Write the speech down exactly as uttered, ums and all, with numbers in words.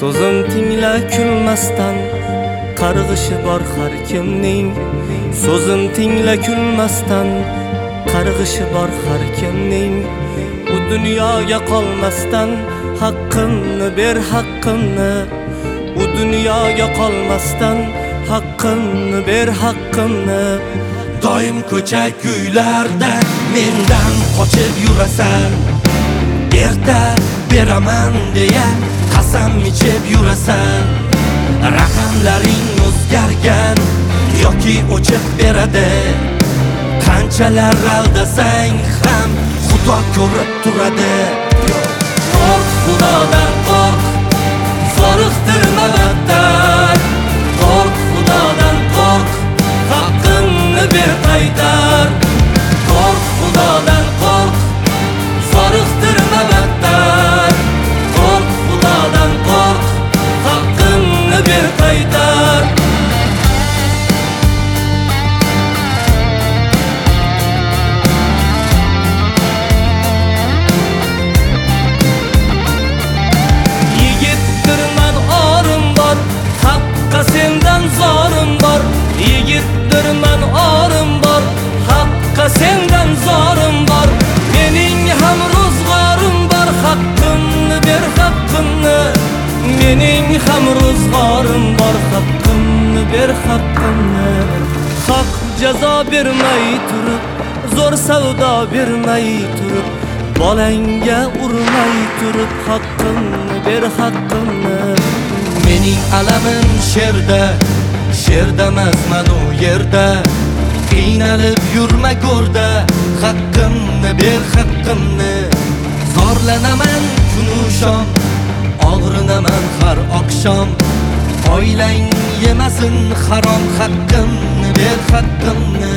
So'zim tingla kulmasdan, qarg'ishi bor har kimning. So'zim tingla kulmasdan, qarg'ishi bor har kimning. Bu dunyoga qolmasdan haqqimni ber, haqqimni. Bu dunyoga qolmasdan haqqimni ber, haqqimni. Doim ko'cha kuylarda mendan qochib yurasan. Erta beraman deya qasam ichib yurasan. Raqamlaring o'zgargan yoki o'chib beradi. Qanchalar aldasang ham Xudo ko'rib turadi. Qo'rq, Xudodan qo'rq, zoriqtirma battar. Qo'rq, Xudodan qo'rq, haqqimni ber qaytar. Qo'rq, Xudodan qo'rq, zoriqtirma battar. Qo'rq, Xudodan qo'rq, haqqimni ber qaytar. Yigitdirman orim bor, haqqa sendan zorim bor. Yigitdirman orim bor, haqqa sendan zorim bor. Mening ham ro'zg'orim bor, haqqimni ber, haqqimni. Mening ham ro'zg'orim bor, haqqimni ber, haqqimni. Haq jazo bermay turib, zo'r savdo bermay turib, bolangga urmay turib, haqqimni ber, haqqimni. Mening alamim she'rda, she'rda emasman u yerda. Qiynalib yurma go'rda, haqqimni ber, haqqimni. Zorlanaman kun u shom, og'rinaman har oqshom. Oilang yemasin harom, haqqimni ber, haqqimni.